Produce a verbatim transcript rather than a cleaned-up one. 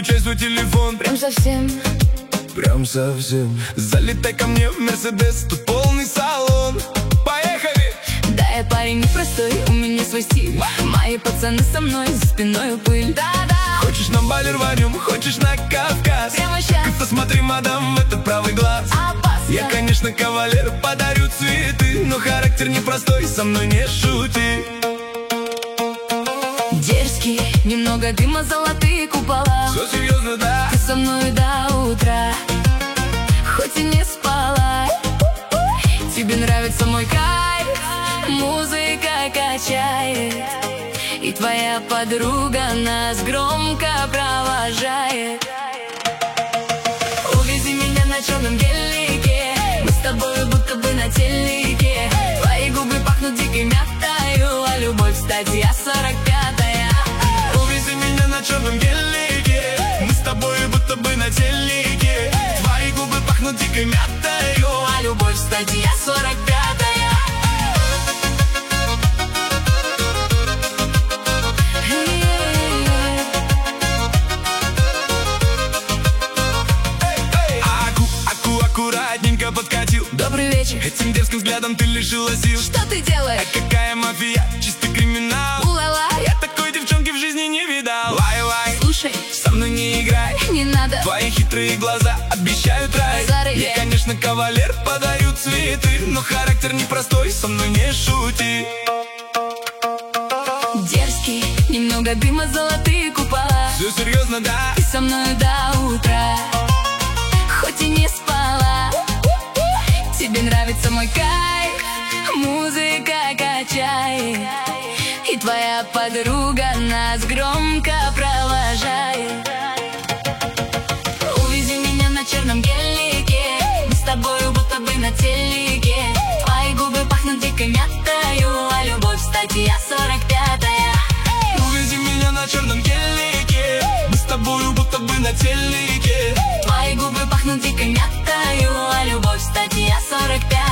Включай свой телефон. Прям совсем, прям совсем. Залетай ко мне в Мерседес, тут полный салон. Поехали! да, я парень непростой, у меня свой стиль. Мои пацаны со мной, за спиной пыль. Да-да. Хочешь на Бали рванем, хочешь на Кавказ. Прямо щас. Как-то смотри, мадам, в этот правый глаз. Опасно. Я, конечно, кавалер, подарю цветы, но характер непростой, со мной не шути. Дерзкий, немного дыма, золотые купола. Все серьезно, да? Ты со мной до утра, хоть и не спала. Тебе нравится мой кайф, музыка качает, и твоя подруга нас громко провожает. Увези меня на черном гелике, мы с тобой будто бы на телеке. Твои губы пахнут дикой мятою, а любовь статья сорок пятая. Увези меня на черном гелике, мы с тобой будто бы на телеке. Твои губы пахнут дикой мятою, А любовь статья сорок пятая. Аку, аку, аккуратненько подкатил. Добрый вечер, Этим дерзким взглядом ты лишила сил. что ты делаешь? А какая мафия, чистый криминал. Улала, Я такой девчонки в жизни не видал. Лай-лай, слушай, со мной не играй. не надо. Твои хитрые глаза обещают рай. Зары, Я, э. конечно, кавалер, подарю цветы, но характер непростой, со мной не шути. Дерзкий, немного дыма, золотые купола. Все серьезно, да? Ты со мной до утра, хоть и не спала. Тебе нравится мой кайф, музыка качает, и твоя подруга нас громко провожает. Увези меня на черном гелике, мы с тобою будто бы на телеке. Твои губы пахнут дикой мятою, а любовь статья сорок пятая. Увези меня на черном гелике, мы с тобою будто бы на телеке. Твои губы пахнут дикой мятою, а любовь статья сорок пятая.